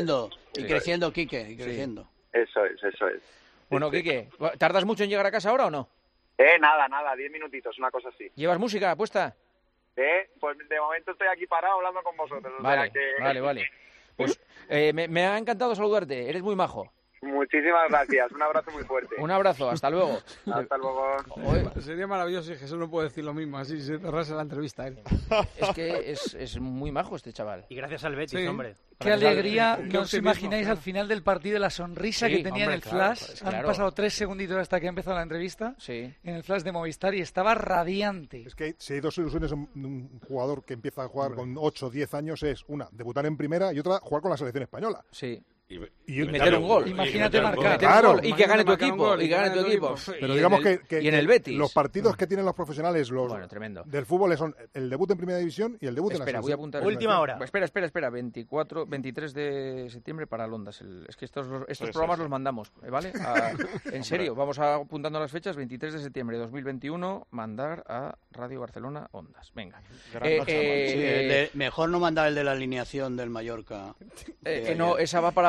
Quique, creciendo. Eso es. Bueno, Quique, ¿tardas mucho en llegar a casa ahora o no? Nada, 10 minutitos, una cosa así. ¿Llevas música puesta? Pues de momento estoy aquí parado hablando con vosotros. Vale. Pues me ha encantado saludarte, eres muy majo. Muchísimas gracias, un abrazo muy fuerte. Un abrazo, hasta luego. Hasta luego. Sería maravilloso si Jesús no puede decir lo mismo, así se cerrase la entrevista. Es que es muy majo este chaval. Y gracias al Betis, hombre. Qué alegría, no os imagináis al final del partido la sonrisa que tenía en el flash. Han pasado 3 segunditos hasta que ha empezado la entrevista. Sí. En el flash de Movistar y estaba radiante. Es que si hay dos ilusiones de un jugador que empieza a jugar con 8 o 10 años es una, debutar en primera y otra, jugar con la selección española. Sí. Y meter un gol. Imagínate marcar. Claro. Y que gane tu equipo. Pero digamos que y en el Betis. Los partidos que tienen los profesionales tremendo. del fútbol son el debut en primera división y el debut en la selección. Voy a apuntar. Última hora. Espera. 23 de septiembre para Londas. Es que estos programas los mandamos, ¿vale? En serio, vamos apuntando las fechas. 23 de septiembre de 2021, mandar a Radio Barcelona Ondas. Venga. Mejor no mandar el de la alineación del Mallorca. No, esa va para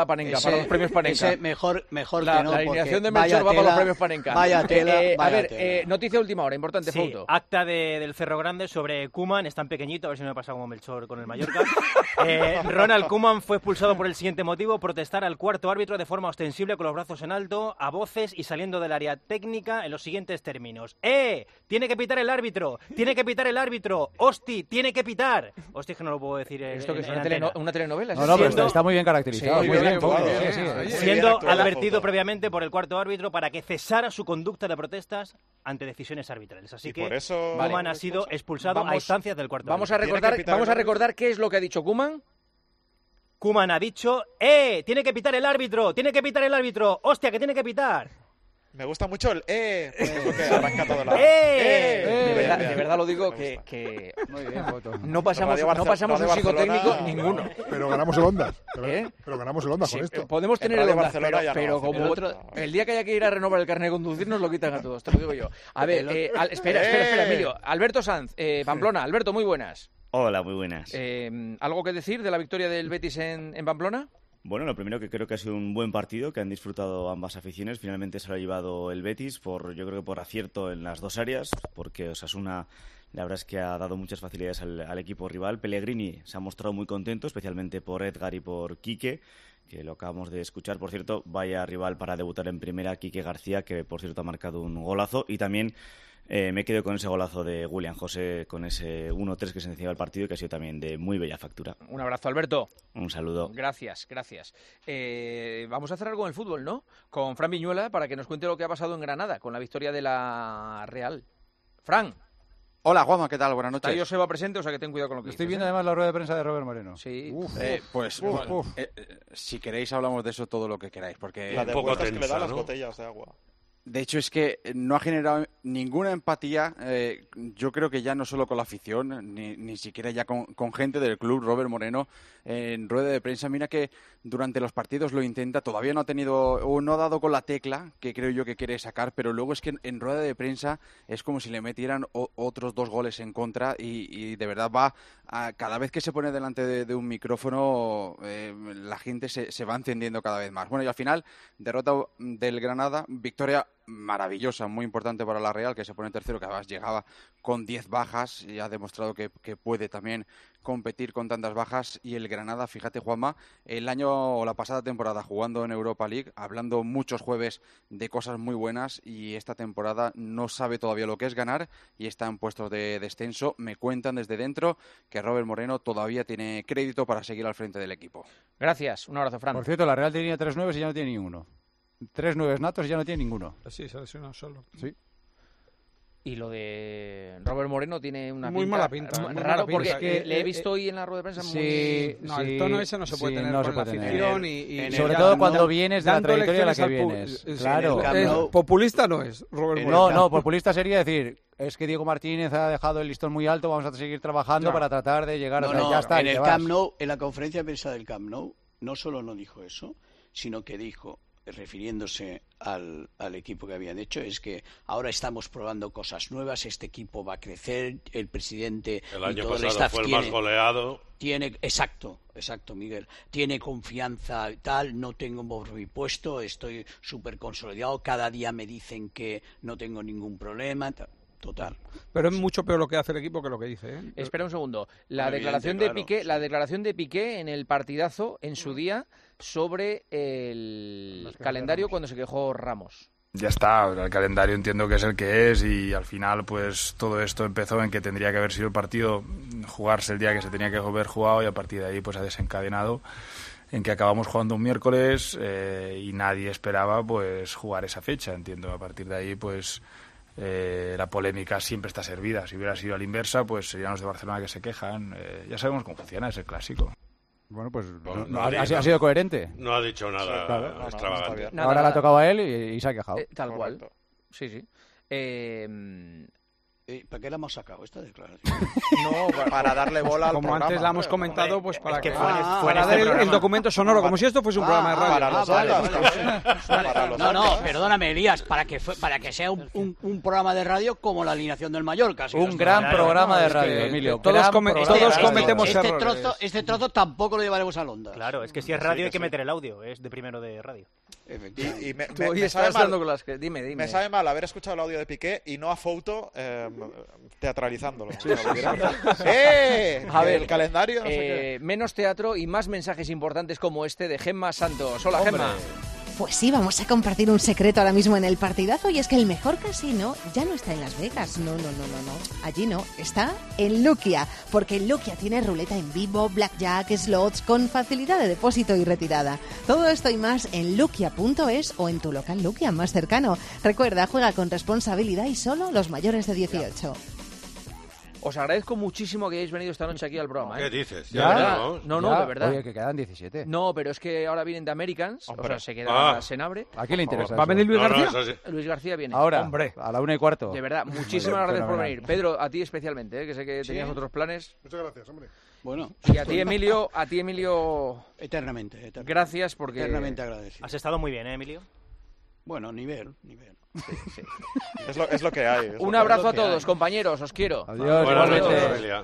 Panenka, para los premios Panenka. Ese mejor la, que no. La alineación de Melchor Melchor va para los premios Panenka. Vaya tela. A ver, noticia última hora, importante, Sí, Fouto. acta del Cerro Grande sobre Koeman, es tan pequeñito, a ver si no me pasa como Melchor con el Mallorca. Ronald Koeman fue expulsado por el siguiente motivo: protestar al cuarto árbitro de forma ostensible con los brazos en alto, a voces y saliendo del área técnica en los siguientes términos. Tiene que pitar el árbitro, tiene que pitar el árbitro, hosti, tiene que pitar. Hosti, que no lo puedo decir. ¿Esto que es una telenovela? No, pero está muy bien caracterizado. Sí, muy bien, siendo advertido previamente por el cuarto árbitro para que cesara su conducta de protestas ante decisiones arbitrales. Así que Koeman ha sido expulsado a instancias del cuarto árbitro. Vamos a recordar qué es lo que ha dicho Koeman. Koeman ha dicho, tiene que pitar el árbitro, tiene que pitar el árbitro, hostia, que tiene que pitar. Me gusta mucho el porque es lo que arranca todo la... De verdad lo digo que muy bien, Foto. no pasamos un psicotécnico ninguno. Pero ganamos el Ondas. Pero ganamos el Ondas con esto. Podemos tener el Ondas, pero como el día que haya que ir a renovar el carnet de conducir nos lo quitan a todos, te lo digo yo. A ver, espera, Emilio. Alberto Sanz, Pamplona. Alberto, muy buenas. Hola, muy buenas. ¿Algo que decir de la victoria del Betis en Pamplona? Bueno, lo primero que creo que ha sido un buen partido, que han disfrutado ambas aficiones. Finalmente se lo ha llevado el Betis, yo creo que por acierto en las dos áreas, porque Osasuna la verdad es que ha dado muchas facilidades al equipo rival. Pellegrini se ha mostrado muy contento, especialmente por Edgar y por Quique, que lo acabamos de escuchar. Por cierto, vaya rival para debutar en primera, Quique García, que por cierto ha marcado un golazo. Y también me quedo con ese golazo de William José, con ese 1-3 que se encima el partido, que ha sido también de muy bella factura. Un abrazo, Alberto. Un saludo. Gracias. Vamos a hacer algo en el fútbol, ¿no? Con Fran Viñuela, para que nos cuente lo que ha pasado en Granada, con la victoria de la Real. Fran. Hola, Juanma, ¿qué tal? Buenas noches. Está Joseba presente, o sea que ten cuidado con lo que Estoy dices, viendo además la rueda de prensa de Robert Moreno. Sí. Si queréis hablamos de eso todo lo que queráis, porque... La de vueltas que le da las botellas de agua. De hecho, es que no ha generado ninguna empatía, yo creo que ya no solo con la afición, ni siquiera ya con gente del club. Robert Moreno, en rueda de prensa, mira que durante los partidos lo intenta, todavía no ha dado con la tecla que creo yo que quiere sacar, pero luego es que en rueda de prensa es como si le metieran otros 2 goles en contra y de verdad cada vez que se pone delante de un micrófono, la gente se va encendiendo cada vez más. Bueno, y al final, derrota del Granada, victoria maravillosa, muy importante para la Real, que se pone tercero, que además llegaba con 10 bajas y ha demostrado que puede también competir con tantas bajas. Y el Granada, fíjate, Juanma, el año o la pasada temporada jugando en Europa League, hablando muchos jueves de cosas muy buenas, y esta temporada no sabe todavía lo que es ganar y está en puestos de descenso. Me cuentan desde dentro que Robert Moreno todavía tiene crédito para seguir al frente del equipo. Gracias, un abrazo, Fran. Por cierto, la Real tenía 3 9 y ya no tiene ninguno. 3 9 natos y ya no tiene ninguno. Sí, se ha lesionado solo. Sí. Y lo de Robert Moreno tiene una muy mala pinta. Raro, porque es que le he visto hoy en la rueda de prensa muy... No, el tono ese no se puede tener con la afición y sobre todo cuando vienes de la trayectoria a la que vienes. Claro. Populista no es, Robert Moreno. No, populista sería decir... Es que Diego Martínez ha dejado el listón muy alto, vamos a seguir trabajando para tratar de llegar a... ya está, en el Camp Nou, en la conferencia de prensa del Camp Nou, no solo no dijo eso, sino que dijo, refiriéndose al equipo que habían hecho, es que ahora estamos probando cosas nuevas, este equipo va a crecer, el presidente el año y todo pasado el staff fue el más goleado. Exacto, Miguel. Tiene confianza y tal, no tengo por mi puesto, estoy súper consolidado, cada día me dicen que no tengo ningún problema. Total. Pero es mucho peor lo que hace el equipo que lo que dice, ¿eh? Espera un segundo. La declaración de Piqué en el partidazo en su día sobre el calendario cuando se quejó Ramos. Ya está, el calendario entiendo que es el que es y al final pues todo esto empezó en que tendría que haber sido el partido jugarse el día que se tenía que haber jugado y a partir de ahí pues ha desencadenado en que acabamos jugando un miércoles y nadie esperaba pues jugar esa fecha, entiendo. A partir de ahí pues la polémica siempre está servida. Si hubiera sido a la inversa, pues serían los de Barcelona que se quejan. Ya sabemos cómo funciona, es el clásico. Bueno, pues ha sido coherente. No ha dicho nada extravagante. Ahora le ha tocado a él y se ha quejado. Tal cual. Sí. ¿Para qué la hemos sacado esta declaración? No, para darle bola al Como programa. antes la hemos comentado, pues para que para dar el documento sonoro, como si esto fuese un programa de radio. No, perdóname, Elías, para que sea un programa de radio como la alineación del Mallorca. Un gran programa de radio, Emilio. Todos cometemos errores. Este trozo tampoco lo llevaremos a Londra. Claro, es que si es radio hay que meter el audio, es de primero de radio. Y me sabe sabe mal, dime. Me sabe mal haber escuchado el audio de Piqué y no a Fouto teatralizándolo. A ver, el calendario. No sé qué. Menos teatro y más mensajes importantes como este de Gemma Santos. Hola, Gemma. Pues sí, vamos a compartir un secreto ahora mismo en el partidazo, y es que el mejor casino ya no está en Las Vegas. No. Allí no, está en Luquia, porque Luquia tiene ruleta en vivo, blackjack, slots, con facilidad de depósito y retirada. Todo esto y más en luquia.es o en tu local Luquia más cercano. Recuerda, juega con responsabilidad y solo los mayores de 18. Os agradezco muchísimo que hayáis venido esta noche aquí al programa. ¿Qué dices? ¿Ya? No, de verdad. Oye, que quedan 17. No, pero es que ahora vienen de Americans, o sea, se queda Senabre. ¿A quién le interesa ¿Va a venir Luis García? Luis García viene. Ahora, hombre, a la 1:15. De verdad, muchísimas gracias por venir. Pedro, a ti especialmente, que sé que tenías otros planes. Muchas gracias, hombre. Bueno. Y a ti, Emilio, eternamente. Gracias porque... Eternamente agradecido. Has estado muy bien, Emilio? Bueno, nivel. Sí. Es lo que hay. Un abrazo a todos, compañeros, os quiero. Adiós, igualmente.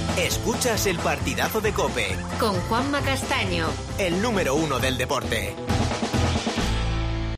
Escuchas el partidazo de COPE. Con Juanma Castaño. El número 1 del deporte.